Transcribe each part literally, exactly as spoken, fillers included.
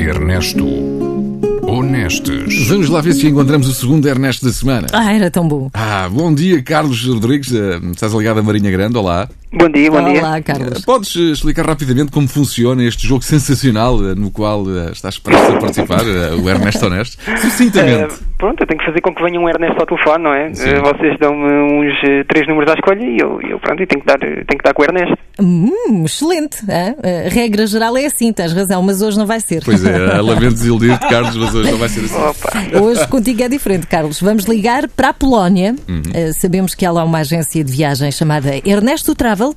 Ernesto Honestes. Vamos lá ver se encontramos o segundo Ernesto da semana. Ah, era tão bom. Ah, bom dia, Carlos Rodrigues. Uh, estás ligado à Marinha Grande, olá. Bom dia, bom Olá, dia. Olá, Carlos. Uh, podes uh, explicar rapidamente como funciona este jogo sensacional uh, no qual uh, estás prestes a participar, uh, o Ernesto Honestes? Sucintamente. Uh, pronto, eu tenho que fazer com que venha um Ernesto ao telefone, não é? Uh, vocês dão-me uns uh, três números à escolha e eu, eu pronto, eu tenho que dar, tenho que dar com o Ernesto. Hum, excelente. Ah, a regra geral é assim, tens razão, mas hoje não vai ser. Pois é, lamento desiludir-te, Carlos, mas hoje não vai ser assim. Opa. Hoje contigo é diferente, Carlos. Vamos ligar para a Polónia. Uhum. Uh, sabemos que há lá uma agência de viagem chamada Ernesto Travel.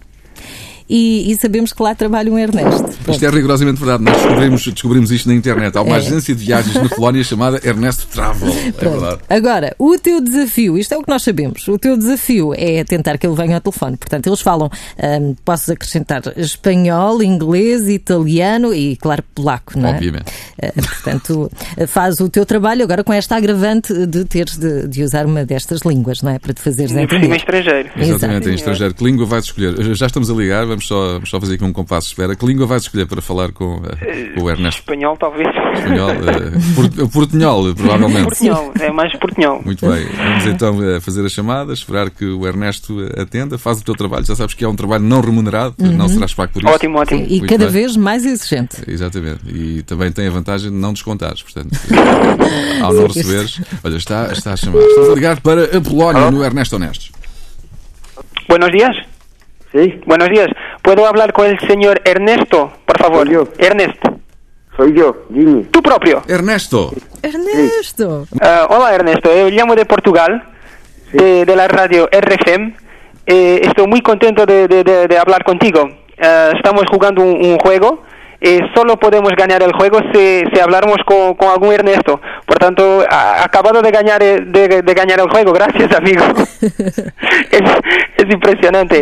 E, e sabemos que lá trabalha um Ernesto. Isto é rigorosamente verdade. Nós descobrimos, descobrimos isto na internet. Há uma É. agência de viagens na Polónia chamada Ernesto Travel. É Pronto. verdade. Agora, o teu desafio, isto é o que nós sabemos, o teu desafio é tentar que ele venha ao telefone. Portanto, eles falam, hum, posso acrescentar, espanhol, inglês, italiano e, claro, polaco, não é? Obviamente. Uh, portanto, faz o teu trabalho agora com esta agravante de teres de, de usar uma destas línguas, não é? Para te fazeres E por cima em entender. estrangeiro. Exatamente, Exato. em estrangeiro. Que língua vais escolher? Já estamos a ligar, vamos só, vamos só fazer aqui um compasso de espera. Que língua vais escolher para falar com, uh, com o Ernesto? Espanhol, talvez. Espanhol? Uh, port, portunhol, provavelmente. Portunhol, é mais portunhol. Muito bem. Vamos então uh, fazer a chamada, esperar que o Ernesto uh, atenda, faz o teu trabalho. Já sabes que é um trabalho não remunerado, Uhum. não serás pago por isso. Ótimo, ótimo. E Muito cada bem. vez mais exigente. Exatamente. E também tem a vantagem de não descontares. Portanto, uh, ao não receberes... Olha, está, está a chamar. Estás a ligar para a Polónia no Ernesto Honestes. Buenos días. Sí, Buenos días. ¿Puedo hablar con el señor Ernesto, por favor? Soy yo. Ernesto. soy yo, Jimmy. Tú propio. Ernesto! Ernesto! Ah, hola, Ernesto. Eu llamo de Portugal, de, de la radio R F M. Eh, estoy muy contento de, de, de, de hablar contigo. Ah, estamos jugando un, un juego. Eh, solo podemos ganar el juego si, si hablamos con, con algún Ernesto. Por tanto, ha acabado de ganar, eh, de, de ganar el juego. Gracias, amigo. es, es impresionante.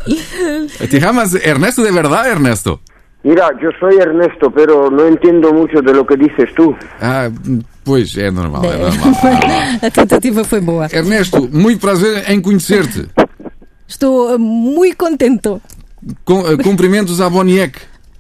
¿Te llamas Ernesto de verdad, Ernesto? Mira, yo soy Ernesto, pero no entiendo mucho de lo que dices tú. Ah, pois, é normal, é normal. É normal. A tentativa foi boa. Ernesto, muito prazer em conhecer-te. Estou muito contente. Com, uh, cumprimentos à Boniek.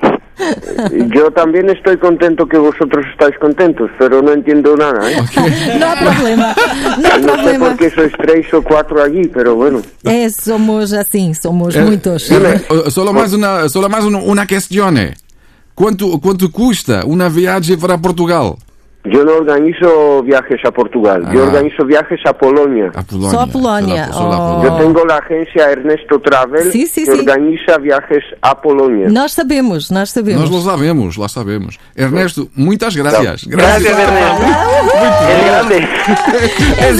Yo también estoy contento que vosotros estáis contentos, pero no entiendo nada, ¿eh? Não há problema. Não há No sé problema. por qué sois tres o cuatro allí, pero bueno. É, somos assim, somos Eh, muitos. eh, Solo mais uma, solo mais uma, uma questione. Quanto, quanto custa uma viagem para Portugal? Yo no organizo viajes a Portugal, yo Ah. organizo viajes a Polonia. A Polónia. Só a Polónia. Só a Oh. Yo Polónia. tengo la agencia Ernesto Travel Sí, sí, que sí. organiza viajes a Polonia. Nós sabemos, nós sabemos. Nós lá sabemos, lá sabemos. Ernesto, muitas gracias. Gracias, Ernesto. Es grande. És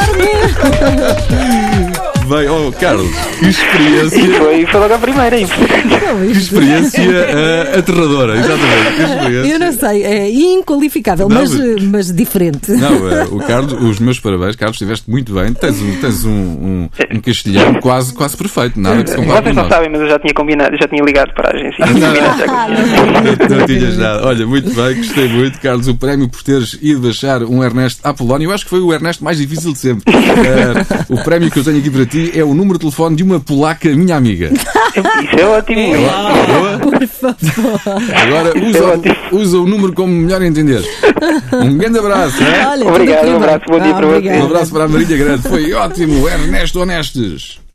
grande. Bem, oh, Carlos, que E experiência. foi, foi logo a primeira. hein? Que experiência uh, aterradora, exatamente. Que experiência. Eu não sei, é inqualificável, Não, mas, mas- mas diferente. Não, uh, o Carlos, os meus parabéns, Carlos, estiveste muito bem. Tens um, tens um, um, um castelhano quase, quase perfeito, nada de se comparar com Vocês não nós. sabem, mas eu já tinha combinado, já tinha ligado para a agência. Combinado já com- Não, não tinhas nada. Olha, muito bem, gostei muito, Carlos. O prémio por teres ido baixar um Ernesto à Polónia. Eu acho que foi o Ernesto mais difícil de sempre. Uh, o prémio que eu tenho aqui para ti é o número de telefone de uma polaca, minha amiga. Isso é ótimo. Boa? Por favor. Agora usa, usa o número como melhor entender. Um grande abraço. Hein? Olha, tudo Obrigado, a correr um bem. abraço, bom dia Ah, para vocês. obrigada. Um abraço para a Marinha Grande. Foi ótimo, Ernesto Honestes.